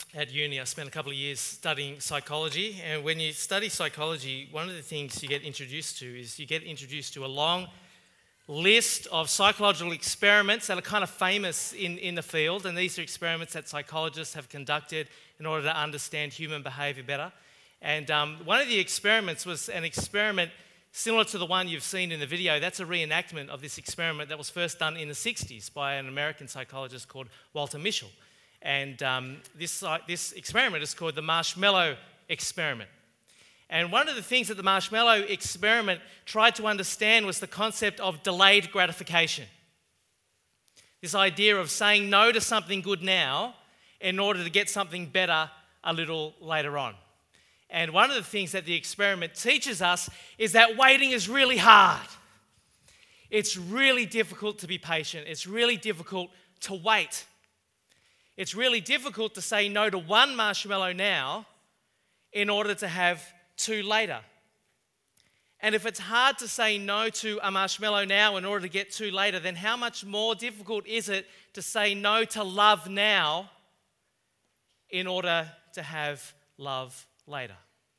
at uni, I spent a couple of years studying psychology. And when you study psychology, one of the things you get introduced to is you get introduced to a long list of psychological experiments that are kind of famous in the field. And these are experiments that psychologists have conducted in order to understand human behavior better. And one of the experiments was an experiment similar to the one you've seen in the video. That's a reenactment of this experiment that was first done in the 60s by an American psychologist called Walter Mischel. And this experiment is called the marshmallow experiment. And one of the things that the marshmallow experiment tried to understand was the concept of delayed gratification. This idea of saying no to something good now in order to get something better a little later on. And one of the things that the experiment teaches us is that waiting is really hard. It's really difficult to be patient. It's really difficult to wait. It's really difficult to say no to one marshmallow now in order to have two later. And if it's hard to say no to a marshmallow now in order to get two later, then how much more difficult is it to say no to love now in order to have love later?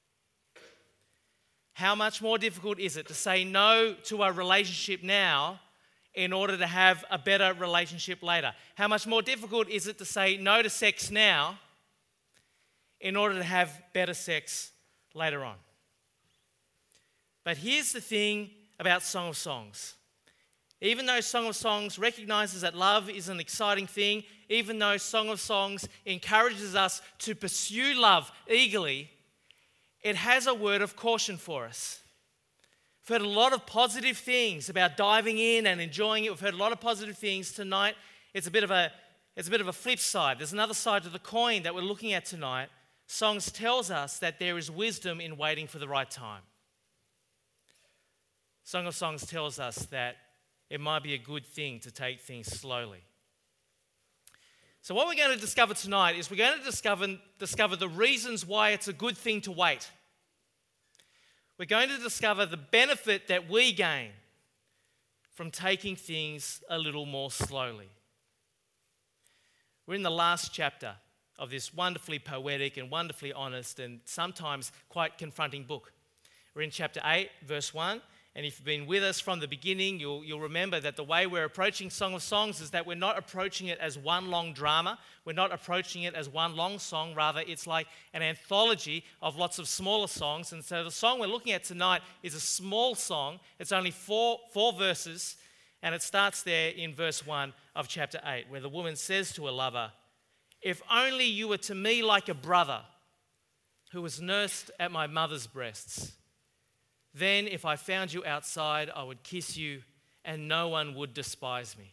How much more difficult is it to say no to a relationship now in order to have a better relationship later? How much more difficult is it to say no to sex now in order to have better sex later on? But here's the thing about Song of Songs. Even though Song of Songs recognizes that love is an exciting thing, even though Song of Songs encourages us to pursue love eagerly, it has a word of caution for us. We've heard a lot of positive things about diving in and enjoying it. We've heard a lot of positive things tonight. It's a bit of a flip side. There's another side to the coin that we're looking at tonight. Songs tells us that there is wisdom in waiting for the right time. Song of Songs tells us that it might be a good thing to take things slowly. So what we're going to discover tonight is we're going to discover the reasons why it's a good thing to wait. We're going to discover the benefit that we gain from taking things a little more slowly. We're in the last chapter of this wonderfully poetic and wonderfully honest and sometimes quite confronting book. We're in chapter 8, verse 1. And if you've been with us from the beginning, you'll remember that the way we're approaching Song of Songs is that we're not approaching it as one long drama. We're not approaching it as one long song. Rather, it's like an anthology of lots of smaller songs. And so the song we're looking at tonight is a small song. It's only four verses. And it starts there in verse 1 of chapter 8, where the woman says to her lover, "If only you were to me like a brother who was nursed at my mother's breasts. Then if I found you outside, I would kiss you and no one would despise me."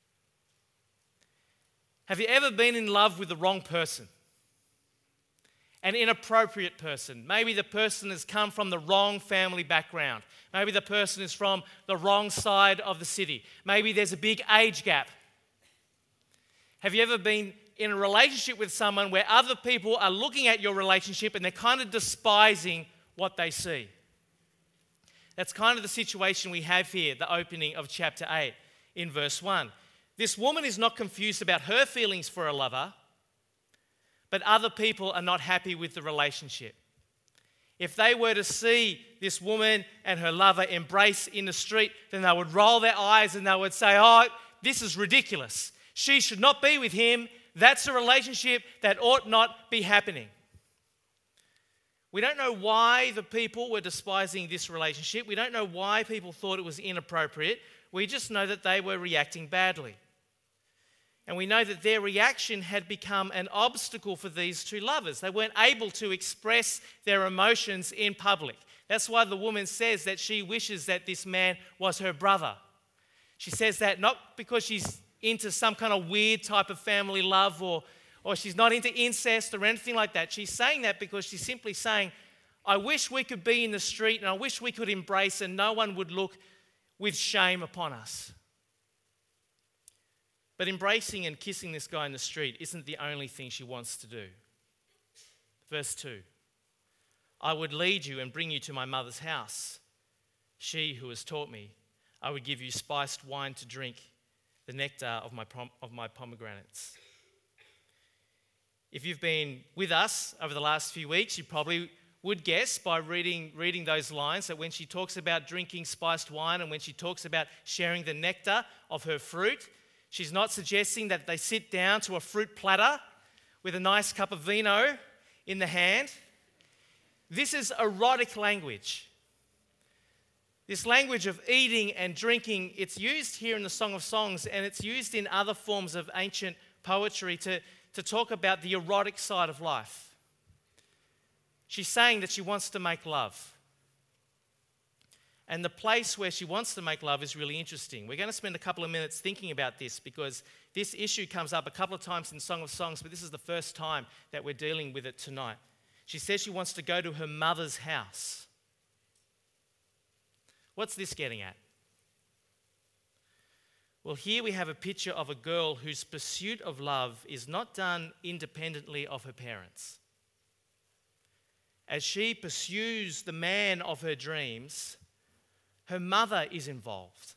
Have you ever been in love with the wrong person? An inappropriate person. Maybe the person has come from the wrong family background. Maybe the person is from the wrong side of the city. Maybe there's a big age gap. Have you ever been in a relationship with someone where other people are looking at your relationship and they're kind of despising what they see? That's kind of the situation we have here, the opening of chapter 8 in verse 1. This woman is not confused about her feelings for a lover, but other people are not happy with the relationship. If they were to see this woman and her lover embrace in the street, then they would roll their eyes and they would say, "Oh, this is ridiculous. She should not be with him. That's a relationship that ought not be happening." We don't know why the people were despising this relationship. We don't know why people thought it was inappropriate. We just know that they were reacting badly. And we know that their reaction had become an obstacle for these two lovers. They weren't able to express their emotions in public. That's why the woman says that she wishes that this man was her brother. She says that not because she's into some kind of weird type of family love or she's not into incest or anything like that. She's saying that because she's simply saying, "I wish we could be in the street and I wish we could embrace and no one would look with shame upon us." But embracing and kissing this guy in the street isn't the only thing she wants to do. Verse 2, "I would lead you and bring you to my mother's house. She who has taught me, I would give you spiced wine to drink, the nectar of my pomegranates." If you've been with us over the last few weeks, you probably would guess by reading those lines that when she talks about drinking spiced wine and when she talks about sharing the nectar of her fruit, she's not suggesting that they sit down to a fruit platter with a nice cup of vino in the hand. This is erotic language. This language of eating and drinking, it's used here in the Song of Songs, and it's used in other forms of ancient poetry to talk about the erotic side of life. She's saying that she wants to make love. And the place where she wants to make love is really interesting. We're going to spend a couple of minutes thinking about this because this issue comes up a couple of times in Song of Songs, but this is the first time that we're dealing with it tonight. She says she wants to go to her mother's house. What's this getting at? Well, here we have a picture of a girl whose pursuit of love is not done independently of her parents. As she pursues the man of her dreams, her mother is involved.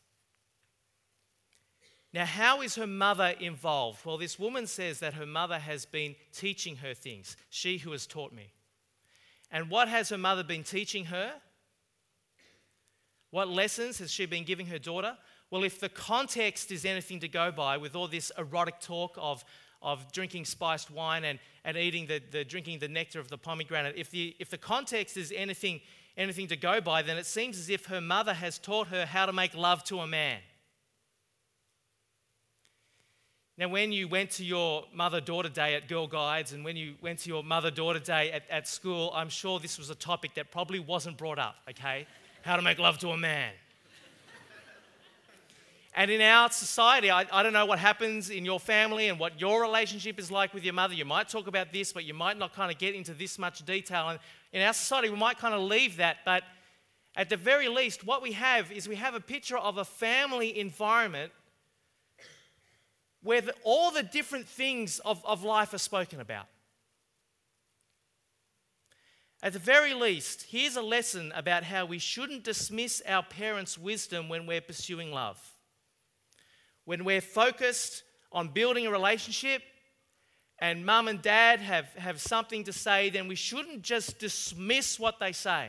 Now, how is her mother involved? Well, this woman says that her mother has been teaching her things, she who has taught me. And what has her mother been teaching her? What lessons has she been giving her daughter? Well, if the context is anything to go by with all this erotic talk of drinking spiced wine and eating drinking the nectar of the pomegranate, if the context is anything to go by, then it seems as if her mother has taught her how to make love to a man. Now, when you went to your mother-daughter day at Girl Guides and when you went to your mother-daughter day at school, I'm sure this was a topic that probably wasn't brought up, okay? How to make love to a man. And in our society, I don't know what happens in your family and what your relationship is like with your mother. You might talk about this, but you might not kind of get into this much detail. And in our society, we might kind of leave that. But at the very least, what we have is we have a picture of a family environment where all the different things of life are spoken about. At the very least, here's a lesson about how we shouldn't dismiss our parents' wisdom when we're pursuing love. When we're focused on building a relationship and mum and dad have something to say, then we shouldn't just dismiss what they say.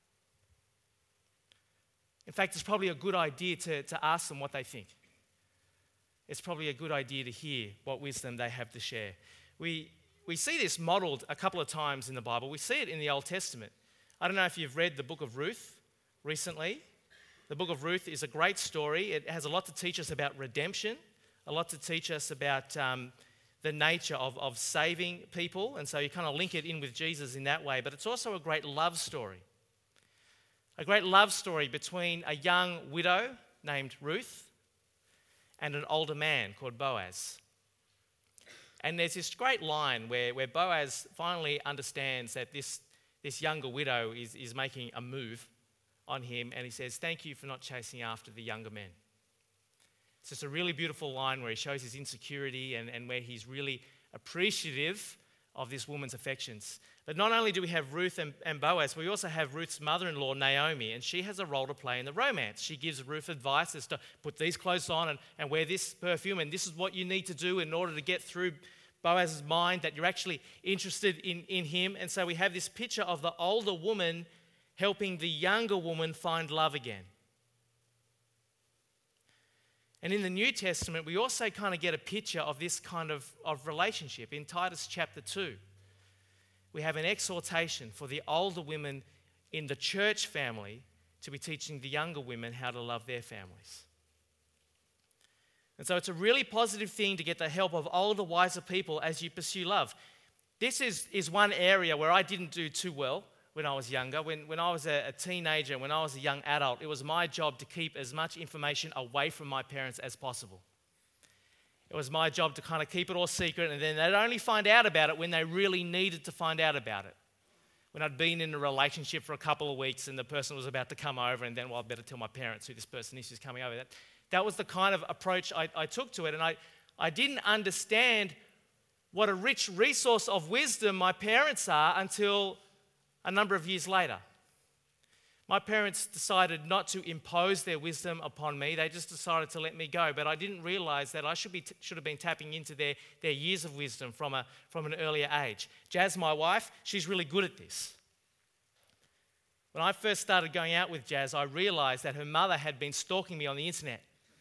In fact, it's probably a good idea to ask them what they think. It's probably a good idea to hear what wisdom they have to share. We see this modeled a couple of times in the Bible. We see it in the Old Testament. I don't know if you've read the book of Ruth recently. The book of Ruth is a great story. It has a lot to teach us about redemption, a lot to teach us about the nature of saving people. And so you kind of link it in with Jesus in that way. But it's also a great love story. A great love story between a young widow named Ruth and an older man called Boaz. And there's this great line where Boaz finally understands that this younger widow is making a move on him, and he says, "Thank you for not chasing after the younger men." It's just a really beautiful line where he shows his insecurity and where he's really appreciative of this woman's affections. But not only do we have Ruth and Boaz, we also have Ruth's mother-in-law, Naomi, and she has a role to play in the romance. She gives Ruth advice as to put these clothes on and wear this perfume, and this is what you need to do in order to get through Boaz's mind that you're actually interested in him. And so we have this picture of the older woman helping the younger woman find love again. And in the New Testament, we also kind of get a picture of this kind of relationship. In Titus chapter 2, we have an exhortation for the older women in the church family to be teaching the younger women how to love their families. And so it's a really positive thing to get the help of older, wiser people as you pursue love. This is one area where I didn't do too well when I was younger. When I was a teenager, when I was a young adult, it was my job to keep as much information away from my parents as possible. It was my job to kind of keep it all secret, and then they'd only find out about it when they really needed to find out about it. When I'd been in a relationship for a couple of weeks and the person was about to come over, and then, well, I better tell my parents who this person is who's coming over. That was the kind of approach I took to it, and I didn't understand what a rich resource of wisdom my parents are until a number of years later. My parents decided not to impose their wisdom upon me. They just decided to let me go. But I didn't realize that I should have been tapping into their years of wisdom from an earlier age. Jazz, my wife, she's really good at this. When I first started going out with Jazz, I realized that her mother had been stalking me on the internet.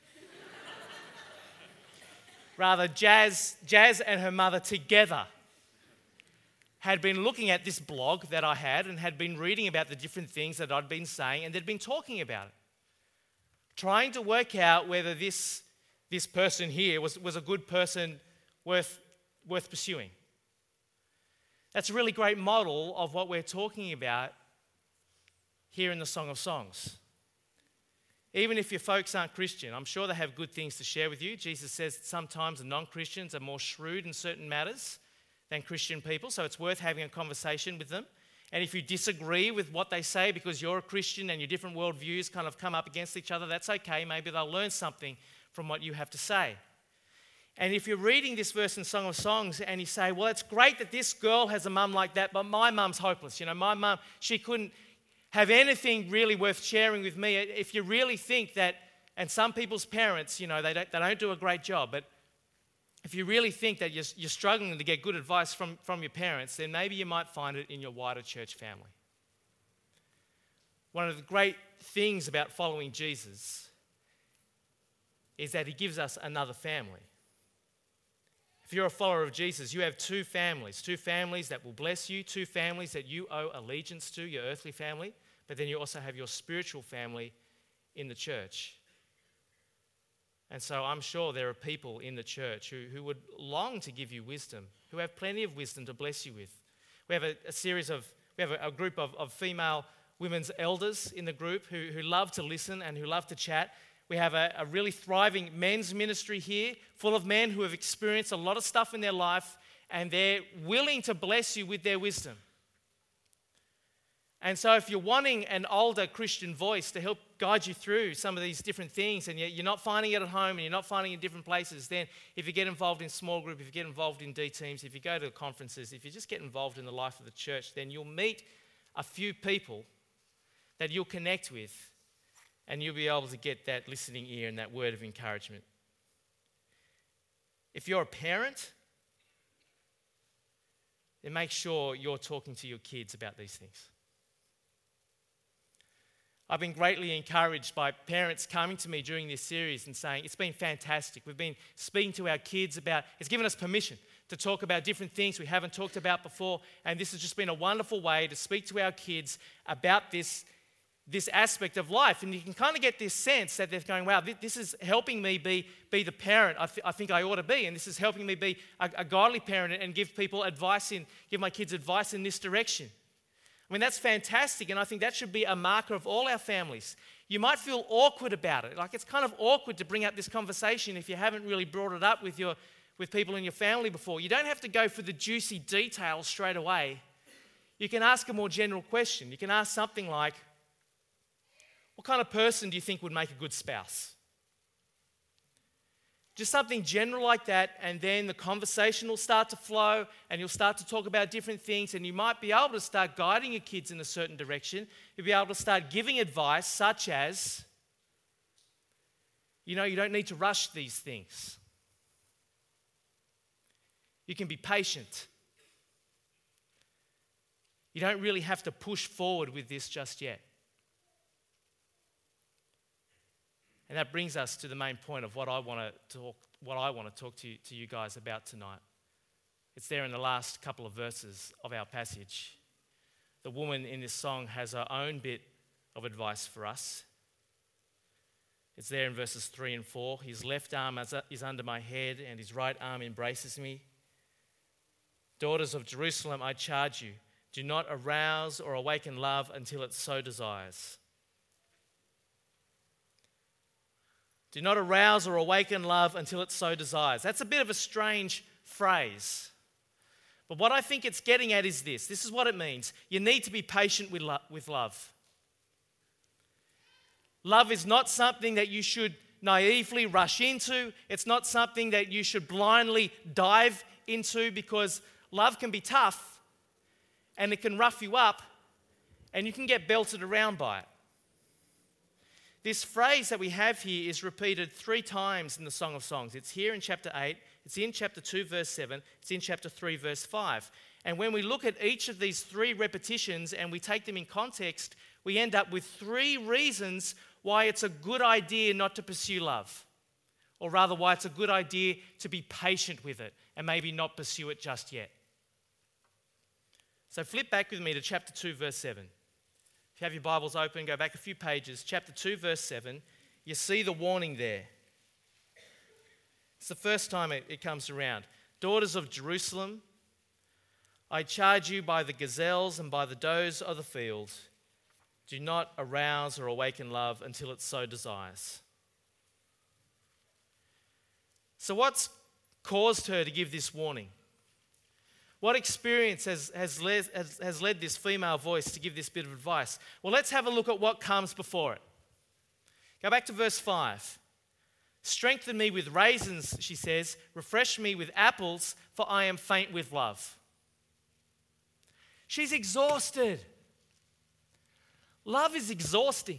Rather, Jazz and her mother together had been looking at this blog that I had and had been reading about the different things that I'd been saying, and they'd been talking about it, trying to work out whether this person here was a good person worth pursuing. That's a really great model of what we're talking about here in the Song of Songs. Even if your folks aren't Christian, I'm sure they have good things to share with you. Jesus says that sometimes the non-Christians are more shrewd in certain matters than Christian people, so it's worth having a conversation with them. And if you disagree with what they say because you're a Christian and your different worldviews kind of come up against each other, that's okay. Maybe they'll learn something from what you have to say. And if you're reading this verse in Song of Songs and you say, well, it's great that this girl has a mum like that, but my mum's hopeless. My mum, she couldn't have anything really worth sharing with me. If you really think that, and some people's parents, they don't do a great job, but if you really think that you're struggling to get good advice from your parents, then maybe you might find it in your wider church family. One of the great things about following Jesus is that he gives us another family. If you're a follower of Jesus, you have two families that will bless you, two families that you owe allegiance to, your earthly family, but then you also have your spiritual family in the church. And so I'm sure there are people in the church who would long to give you wisdom, who have plenty of wisdom to bless you with. We have a group of female women's elders in the group who love to listen and who love to chat. We have a really thriving men's ministry here, full of men who have experienced a lot of stuff in their life, and they're willing to bless you with their wisdom. And so if you're wanting an older Christian voice to help guide you through some of these different things, and you're not finding it at home and you're not finding it in different places, then if you get involved in small group, if you get involved in D teams, if you go to conferences, if you just get involved in the life of the church, then you'll meet a few people that you'll connect with, and you'll be able to get that listening ear and that word of encouragement. If you're a parent, then make sure you're talking to your kids about these things. I've been greatly encouraged by parents coming to me during this series and saying, it's been fantastic. We've been speaking to our kids about, it's given us permission to talk about different things we haven't talked about before, and this has just been a wonderful way to speak to our kids about this aspect of life. And you can kind of get this sense that they're going, wow, this is helping me be the parent I think I ought to be, and this is helping me be a godly parent and give my kids advice in this direction. I mean, that's fantastic, and I think that should be a marker of all our families. You might feel awkward about it. Like, it's kind of awkward to bring up this conversation if you haven't really brought it up with people in your family before. You don't have to go for the juicy details straight away. You can ask a more general question. You can ask something like, what kind of person do you think would make a good spouse? Just something general like that, and then the conversation will start to flow, and you'll start to talk about different things, and you might be able to start guiding your kids in a certain direction. You'll be able to start giving advice such as, you don't need to rush these things. You can be patient. You don't really have to push forward with this just yet. And that brings us to the main point of what I want to talk to you guys about tonight. It's there in the last couple of verses of our passage. The woman in this song has her own bit of advice for us. It's there in verses 3 and 4. His left arm is under my head, and his right arm embraces me. Daughters of Jerusalem, I charge you, do not arouse or awaken love until it so desires. Do not arouse or awaken love until it so desires. That's a bit of a strange phrase. But what I think it's getting at is this. This is what it means. You need to be patient with love. Love is not something that you should naively rush into. It's not something that you should blindly dive into, because love can be tough and it can rough you up and you can get belted around by it. This phrase that we have here is repeated 3 times in the Song of Songs. It's here in chapter 8, it's in chapter 2, verse 7, it's in chapter 3, verse 5. And when we look at each of these 3 repetitions and we take them in context, we end up with 3 reasons why it's a good idea not to pursue love. Or rather, why it's a good idea to be patient with it and maybe not pursue it just yet. So flip back with me to chapter 2, verse 7. If you have your Bibles open, go back a few pages. Chapter 2, verse 7. You see the warning there. It's the first time it comes around. Daughters of Jerusalem, I charge you by the gazelles and by the does of the field, do not arouse or awaken love until it so desires. So what's caused her to give this warning? What experience has led this female voice to give this bit of advice? Well, let's have a look at what comes before it. Go back to verse 5. Strengthen me with raisins, she says. Refresh me with apples, for I am faint with love. She's exhausted. Love is exhausting.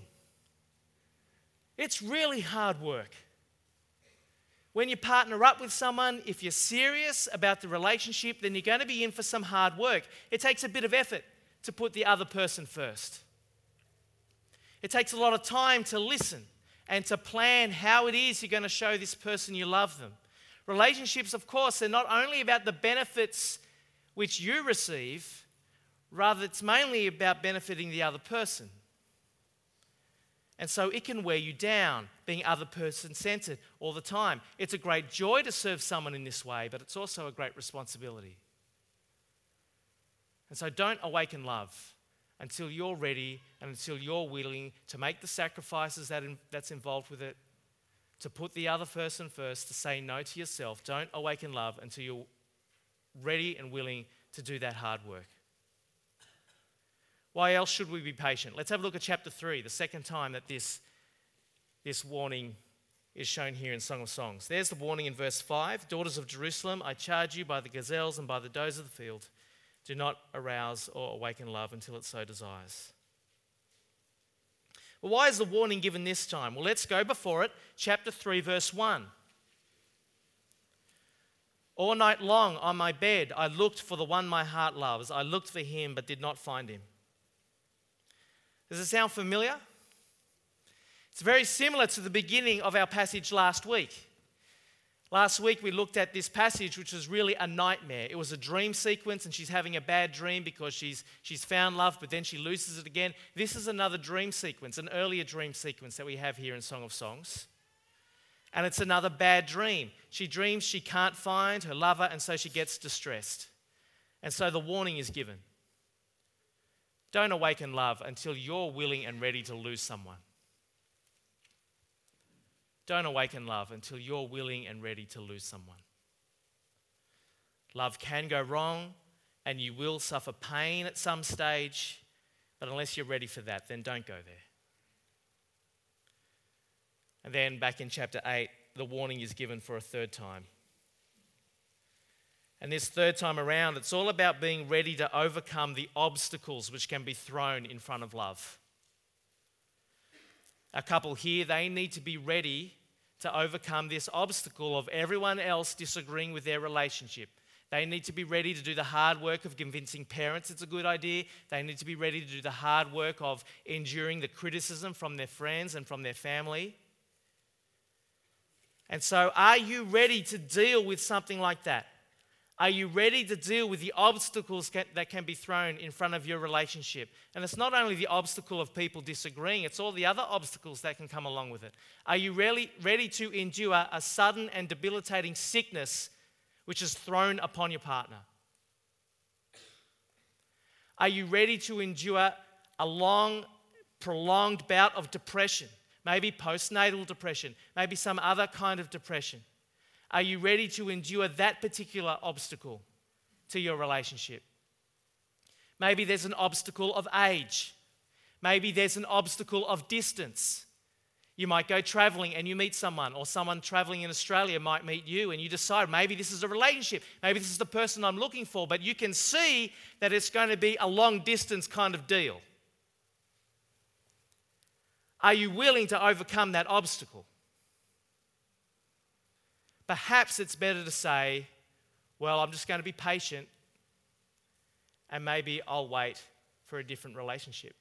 It's really hard work. When you partner up with someone, if you're serious about the relationship, then you're going to be in for some hard work. It takes a bit of effort to put the other person first. It takes a lot of time to listen and to plan how it is you're going to show this person you love them. Relationships, of course, they're not only about the benefits which you receive, rather it's mainly about benefiting the other person. And so it can wear you down, being other person-centered all the time. It's a great joy to serve someone in this way, but it's also a great responsibility. And so don't awaken love until you're ready and until you're willing to make the sacrifices that's involved with it, to put the other person first, to say no to yourself. Don't awaken love until you're ready and willing to do that hard work. Why else should we be patient? Let's have a look at chapter 3, the second time that this warning is shown here in Song of Songs. There's the warning in verse 5. Daughters of Jerusalem, I charge you by the gazelles and by the does of the field, do not arouse or awaken love until it so desires. Well, why is the warning given this time? Well, let's go before it. Chapter 3, verse 1. All night long on my bed, I looked for the one my heart loves. I looked for him, but did not find him. Does it sound familiar? It's very similar to the beginning of our passage last week. Last week we looked at this passage, which was really a nightmare. It was a dream sequence, and she's having a bad dream because she's found love, but then she loses it again. This is another dream sequence, an earlier dream sequence that we have here in Song of Songs. And it's another bad dream. She dreams she can't find her lover, and so she gets distressed. And so the warning is given. Don't awaken love until you're willing and ready to lose someone. Don't awaken love until you're willing and ready to lose someone. Love can go wrong, and you will suffer pain at some stage, but unless you're ready for that, then don't go there. And then back in chapter 8, the warning is given for a third time. And this third time around, it's all about being ready to overcome the obstacles which can be thrown in front of love. A couple here, they need to be ready to overcome this obstacle of everyone else disagreeing with their relationship. They need to be ready to do the hard work of convincing parents it's a good idea. They need to be ready to do the hard work of enduring the criticism from their friends and from their family. And so, are you ready to deal with something like that? Are you ready to deal with the obstacles that can be thrown in front of your relationship? And it's not only the obstacle of people disagreeing, it's all the other obstacles that can come along with it. Are you really ready to endure a sudden and debilitating sickness which is thrown upon your partner? Are you ready to endure a long, prolonged bout of depression? Maybe postnatal depression, maybe some other kind of depression. Are you ready to endure that particular obstacle to your relationship? Maybe there's an obstacle of age. Maybe there's an obstacle of distance. You might go traveling and you meet someone, or someone traveling in Australia might meet you, and you decide maybe this is a relationship. Maybe this is the person I'm looking for, but you can see that it's going to be a long distance kind of deal. Are you willing to overcome that obstacle? Perhaps it's better to say, well, I'm just going to be patient and maybe I'll wait for a different relationship.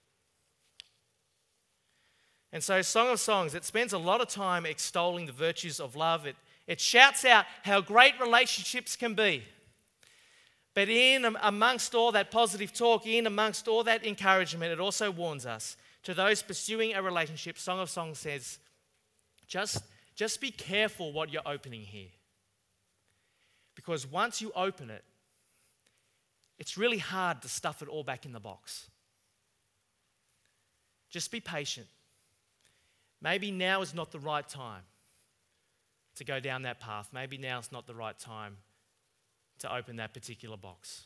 And so Song of Songs, it spends a lot of time extolling the virtues of love. It shouts out how great relationships can be. But amongst all that positive talk, amongst all that encouragement, it also warns us, to those pursuing a relationship, Song of Songs says, just be careful what you're opening here. Because once you open it, it's really hard to stuff it all back in the box. Just be patient. Maybe now is not the right time to go down that path. Maybe now is not the right time to open that particular box.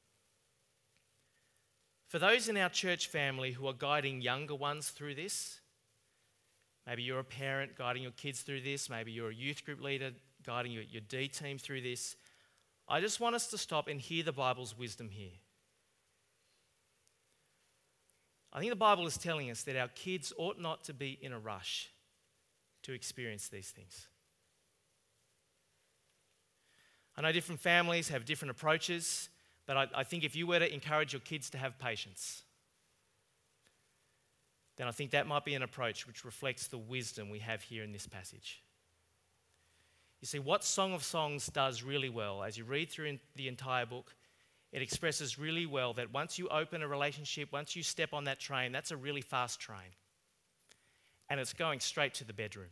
For those in our church family who are guiding younger ones through this, maybe you're a parent guiding your kids through this, maybe you're a youth group leader guiding your D team through this, I just want us to stop and hear the Bible's wisdom here. I think the Bible is telling us that our kids ought not to be in a rush to experience these things. I know different families have different approaches, but I think if you were to encourage your kids to have patience, then I think that might be an approach which reflects the wisdom we have here in this passage. You see, what Song of Songs does really well, as you read through the entire book, it expresses really well that once you open a relationship, once you step on that train, that's a really fast train. And it's going straight to the bedroom.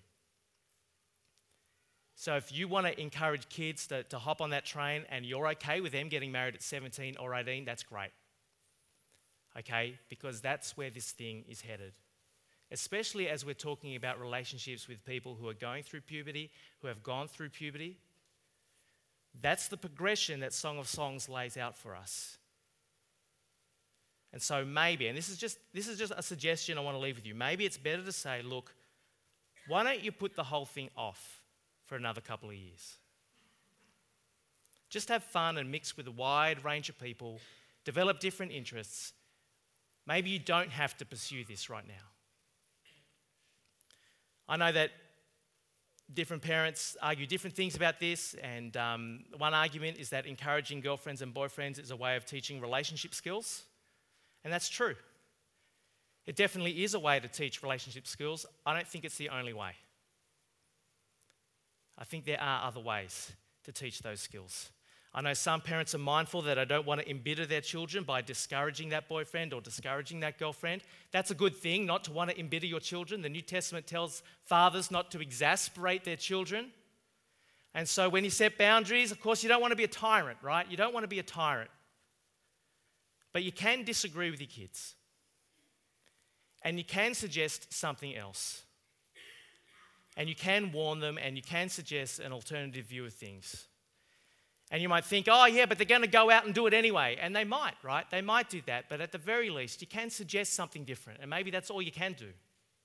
So if you want to encourage kids to hop on that train and you're okay with them getting married at 17 or 18, that's great. Okay? Because that's where this thing is headed. Especially as we're talking about relationships with people who are going through puberty, who have gone through puberty. That's the progression that Song of Songs lays out for us. And so maybe, and this is just a suggestion I want to leave with you, maybe it's better to say, look, why don't you put the whole thing off for another couple of years? Just have fun and mix with a wide range of people, develop different interests. Maybe you don't have to pursue this right now. I know that different parents argue different things about this, and one argument is that encouraging girlfriends and boyfriends is a way of teaching relationship skills, and that's true. It definitely is a way to teach relationship skills. I don't think it's the only way. I think there are other ways to teach those skills. I know some parents are mindful that I don't want to embitter their children by discouraging that boyfriend or discouraging that girlfriend. That's a good thing, not to want to embitter your children. The New Testament tells fathers not to exasperate their children. And so when you set boundaries, of course, you don't want to be a tyrant, right? You don't want to be a tyrant. But you can disagree with your kids. And you can suggest something else. And you can warn them, and you can suggest an alternative view of things. And you might think, oh yeah, but they're going to go out and do it anyway. And they might, right? They might do that. But at the very least, you can suggest something different. And maybe that's all you can do.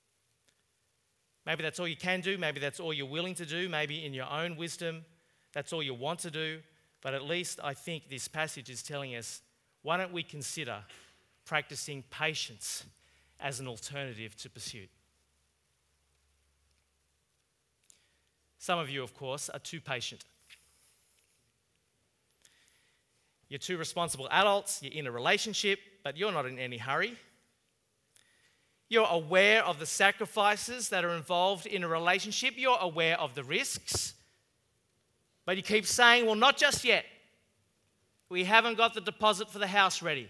Maybe that's all you can do. Maybe that's all you're willing to do. Maybe in your own wisdom, that's all you want to do. But at least I think this passage is telling us, why don't we consider practicing patience as an alternative to pursuit? Some of you, of course, are too patient. You're two responsible adults, you're in a relationship, but you're not in any hurry. You're aware of the sacrifices that are involved in a relationship. You're aware of the risks. But you keep saying, well, not just yet. We haven't got the deposit for the house ready.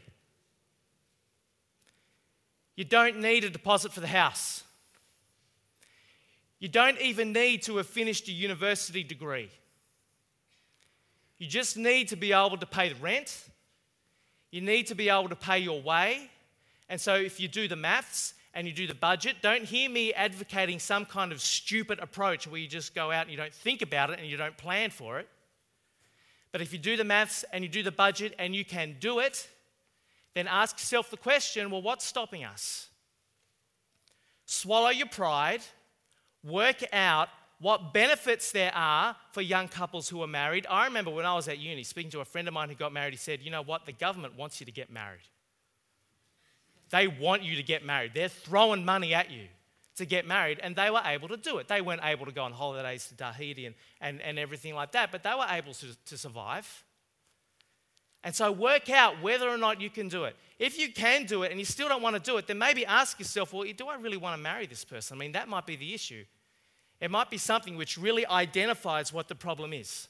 You don't need a deposit for the house. You don't even need to have finished a university degree. You just need to be able to pay the rent. You need to be able to pay your way. And so if you do the maths and you do the budget, don't hear me advocating some kind of stupid approach where you just go out and you don't think about it and you don't plan for it. But if you do the maths and you do the budget and you can do it, then ask yourself the question, well, what's stopping us? Swallow your pride, work out what benefits there are for young couples who are married. I remember when I was at uni, speaking to a friend of mine who got married, he said, you know what, the government wants you to get married. They want you to get married. They're throwing money at you to get married, and they were able to do it. They weren't able to go on holidays to Tahiti and everything like that, but they were able to survive. And so work out whether or not you can do it. If you can do it and you still don't want to do it, then maybe ask yourself, well, do I really want to marry this person? I mean, that might be the issue. It might be something which really identifies what the problem is.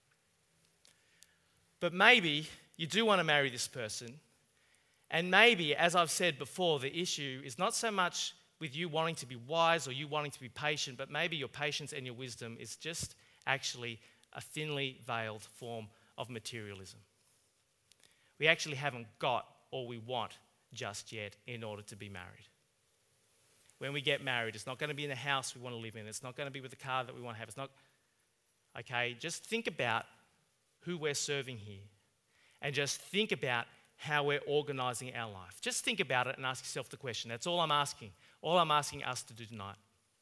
But maybe you do want to marry this person. And maybe, as I've said before, the issue is not so much with you wanting to be wise or you wanting to be patient, but maybe your patience and your wisdom is just actually a thinly veiled form of materialism. We actually haven't got all we want just yet in order to be married. When we get married, it's not going to be in the house we want to live in. It's not going to be with the car that we want to have. It's not, okay, just think about who we're serving here. And just think about how we're organising our life. Just think about it and ask yourself the question. That's all I'm asking. All I'm asking us to do tonight.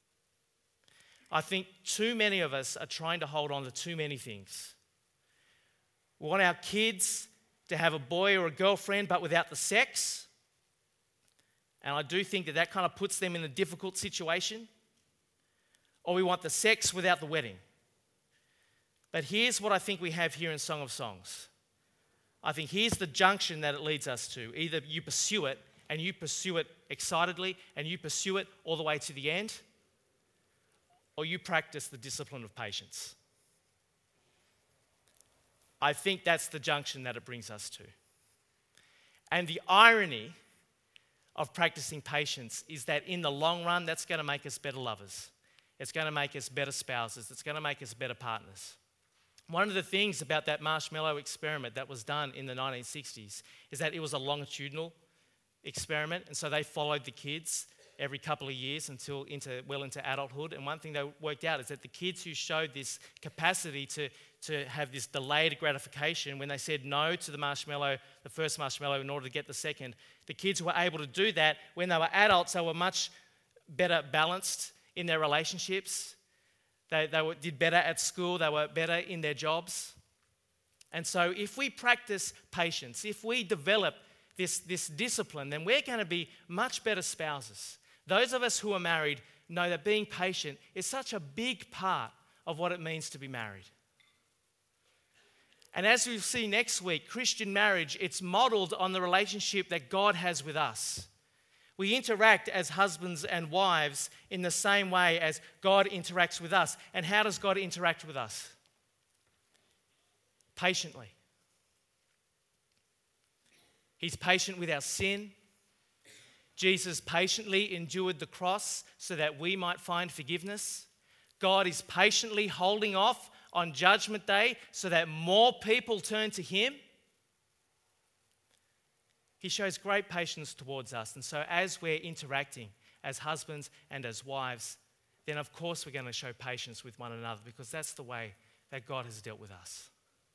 I think too many of us are trying to hold on to too many things. We want our kids to have a boy or a girlfriend but without the sex. And I do think that kind of puts them in a difficult situation. Or we want the sex without the wedding. But here's what I think we have here in Song of Songs. I think here's the junction that it leads us to. Either you pursue it, and you pursue it excitedly, and you pursue it all the way to the end, or you practice the discipline of patience. I think that's the junction that it brings us to. And the irony of practicing patience is that in the long run, that's going to make us better lovers. It's going to make us better spouses. It's going to make us better partners. One of the things about that marshmallow experiment that was done in the 1960s is that it was a longitudinal experiment, and so they followed the kids every couple of years until into adulthood. And one thing they worked out is that the kids who showed this capacity to have this delayed gratification, when they said no to the first marshmallow in order to get the second, the kids who were able to do that, when they were adults, they were much better balanced in their relationships. They did better at school. They were better in their jobs. And so if we practice patience, if we develop this discipline, then we're going to be much better spouses. Those of us who are married know that being patient is such a big part of what it means to be married. And as we'll see next week, Christian marriage, it's modeled on the relationship that God has with us. We interact as husbands and wives in the same way as God interacts with us. And how does God interact with us? Patiently. He's patient with our sin. Jesus patiently endured the cross so that we might find forgiveness. God is patiently holding off on Judgment Day so that more people turn to Him. He shows great patience towards us. And so as we're interacting as husbands and as wives, then of course we're going to show patience with one another because that's the way that God has dealt with us.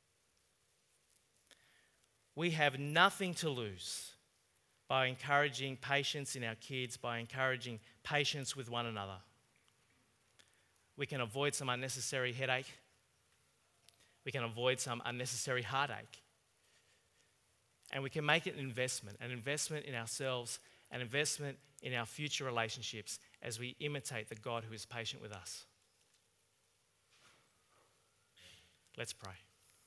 We have nothing to lose by encouraging patience in our kids, by encouraging patience with one another. We can avoid some unnecessary headache. We can avoid some unnecessary heartache. And we can make it an investment in ourselves, an investment in our future relationships as we imitate the God who is patient with us. Let's pray.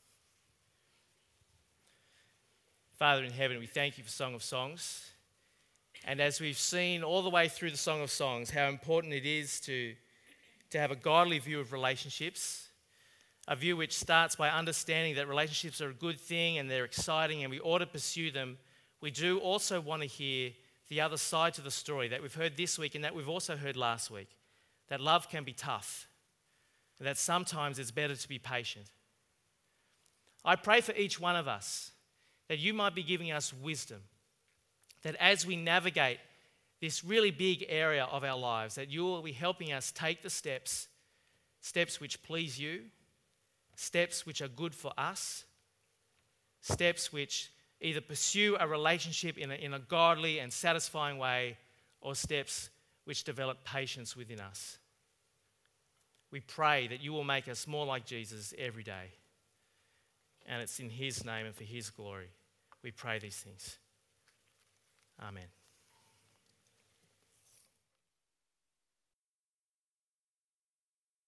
Father in heaven, we thank you for Song of Songs. And as we've seen all the way through the Song of Songs, how important it is to have a godly view of relationships, a view which starts by understanding that relationships are a good thing and they're exciting and we ought to pursue them. We do also want to hear the other side to the story that we've heard this week and that we've also heard last week, that love can be tough, and that sometimes it's better to be patient. I pray for each one of us that you might be giving us wisdom, that as we navigate this really big area of our lives, that you will be helping us take the steps which please you, steps which are good for us, steps which either pursue a relationship in a godly and satisfying way, or steps which develop patience within us. We pray that you will make us more like Jesus every day. And it's in His name and for His glory we pray these things. Amen.